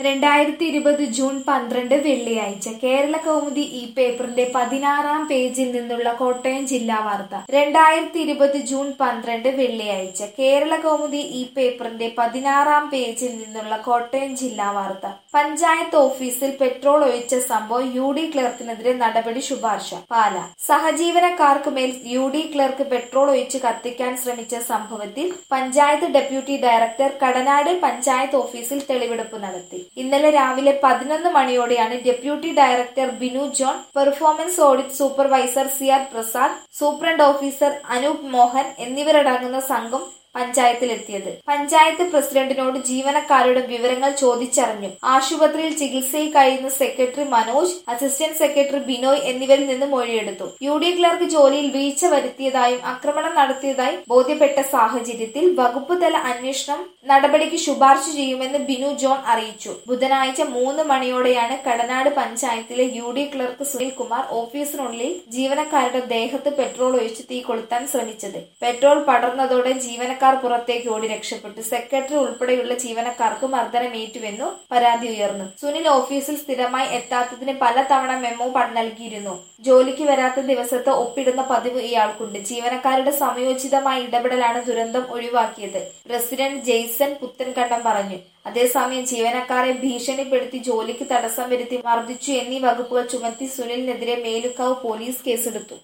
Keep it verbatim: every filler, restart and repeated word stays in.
രണ്ടായിരത്തി ഇരുപത് ജൂൺ പന്ത്രണ്ട് വെള്ളിയാഴ്ച കേരള കൗമുദി ഈ പേപ്പറിന്റെ പതിനാറാം പേജിൽ നിന്നുള്ള കോട്ടയം ജില്ലാ വാർത്ത. രണ്ടായിരത്തി ഇരുപത് ജൂൺ പന്ത്രണ്ട് വെള്ളിയാഴ്ച കേരള കൗമുദി ഈ പേപ്പറിന്റെ പതിനാറാം പേജിൽ നിന്നുള്ള കോട്ടയം ജില്ലാ വാർത്ത. പഞ്ചായത്ത് ഓഫീസിൽ പെട്രോൾ ഒഴിച്ച സംഭവം യു ഡി ക്ലർക്കിനെതിരെ നടപടി ശുപാർശ. പാല. സഹജീവനക്കാർക്ക് മേൽ യു ഡി ക്ലർക്ക് പെട്രോൾ ഒഴിച്ച് കത്തിക്കാൻ ശ്രമിച്ച സംഭവത്തിൽ പഞ്ചായത്ത് ഡെപ്യൂട്ടി ഡയറക്ടർ കടനാട് പഞ്ചായത്ത് ഓഫീസിൽ തെളിവെടുപ്പ് നടത്തി. ഇന്നലെ രാവിലെ പതിനൊന്ന് മണിയോടെയാണ് deputy director Binu John, performance audit supervisor C R Prasad, superintendent officer Anoop Mohan എന്നിവരടങ്ങുന്ന സംഘം പഞ്ചായത്തിലെത്തിയത്. പഞ്ചായത്ത് പ്രസിഡന്റിനോട് ജീവനക്കാരുടെ വിവരങ്ങൾ ചോദിച്ചറിഞ്ഞു. ആശുപത്രിയിൽ ചികിത്സയിൽ കഴിയുന്ന secretary Manoj, assistant secretary Binoy എന്നിവരിൽ നിന്ന് മൊഴിയെടുത്തു. യു ഡി ക്ലർക്ക് ജോലിയിൽ വീഴ്ച വരുത്തിയതായും ആക്രമണം നടത്തിയതായും ബോധ്യപ്പെട്ട സാഹചര്യത്തിൽ വകുപ്പ് തല അന്വേഷണം നടപടിക്ക് ശുപാർശ ചെയ്യുമെന്ന് ബിനു ജോൺ അറിയിച്ചു. ബുധനാഴ്ച മൂന്ന് മണിയോടെയാണ് കടനാട് പഞ്ചായത്തിലെ U D clerk Sunil Kumar ഓഫീസിനുള്ളിൽ ജീവനക്കാരുടെ ദേഹത്ത് പെട്രോൾ ഒഴിച്ച് തീ കൊളുത്താൻ ശ്രമിച്ചത്. പെട്രോൾ പടർന്നതോടെ ജീവനക്കാർ പുറത്തേക്ക് ഓടി രക്ഷപ്പെട്ടു. സെക്രട്ടറി ഉൾപ്പെടെയുള്ള ജീവനക്കാർക്ക് മർദ്ദനമേറ്റുവെന്നു പരാതി ഉയർന്നു. സുനിൽ ഓഫീസിൽ സ്ഥിരമായി എത്താത്തതിന് പലതവണ മെമ്മോ നൽകിയിരുന്നു. ജോലിക്ക് വരാത്ത ദിവസത്തെ ഒപ്പിടുന്ന പതിവ് ഇയാൾക്കുണ്ട്. ജീവനക്കാരുടെ സമയോചിതമായ ഇടപെടലാണ് ദുരന്തം ഒഴിവാക്കിയത്. പ്രസിഡന്റ് ജെയ്സൺ പുത്തൻകണ്ടം പറഞ്ഞു. അതേസമയം ജീവനക്കാരെ ഭീഷണിപ്പെടുത്തി ജോലിക്ക് തടസ്സം വരുത്തി മർദ്ദിച്ചു എന്നീ വകുപ്പുകൾ ചുമത്തി സുനിലിനെതിരെ മേലുകാവ് പോലീസ് കേസെടുത്തു.